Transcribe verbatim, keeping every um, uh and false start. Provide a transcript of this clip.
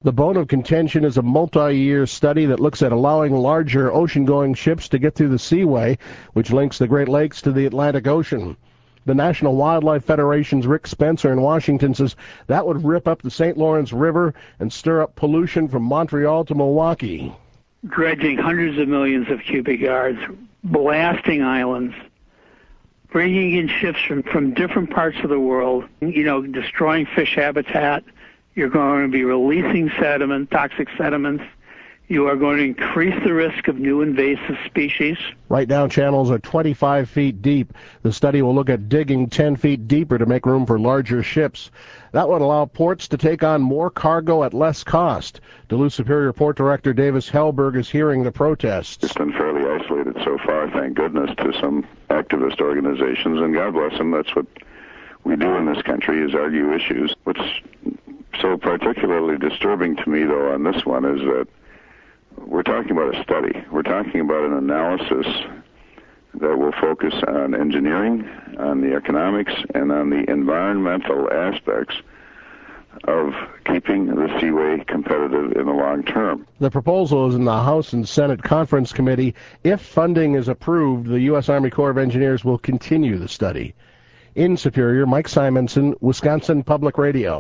The bone of contention is a multi-year study that looks at allowing larger ocean-going ships to get through the Seaway, which links the Great Lakes to the Atlantic Ocean. The National Wildlife Federation's Rick Spencer in Washington says that would rip up the Saint Lawrence River and stir up pollution from Montreal to Milwaukee. Dredging hundreds of millions of cubic yards, blasting islands, bringing in ships from, from different parts of the world, you know, destroying fish habitat. You're going to be releasing sediment, toxic sediments. You are going to increase the risk of new invasive species. Right now, channels are twenty-five feet deep. The study will look at digging ten feet deeper to make room for larger ships. That would allow ports to take on more cargo at less cost. Duluth Superior Port Director Davis Hellberg is hearing the protests. It's been fairly isolated so far, thank goodness, to some activist organizations, and God bless them. That's what we do in this country, is argue issues. What's so particularly disturbing to me, though, on this one is that we're talking about a study. We're talking about an analysis that will focus on engineering, on the economics, and on the environmental aspects of keeping the Seaway competitive in the long term. The proposal is in the House and Senate Conference Committee. If funding is approved, the U S Army Corps of Engineers will continue the study. In Superior, Mike Simonson, Wisconsin Public Radio.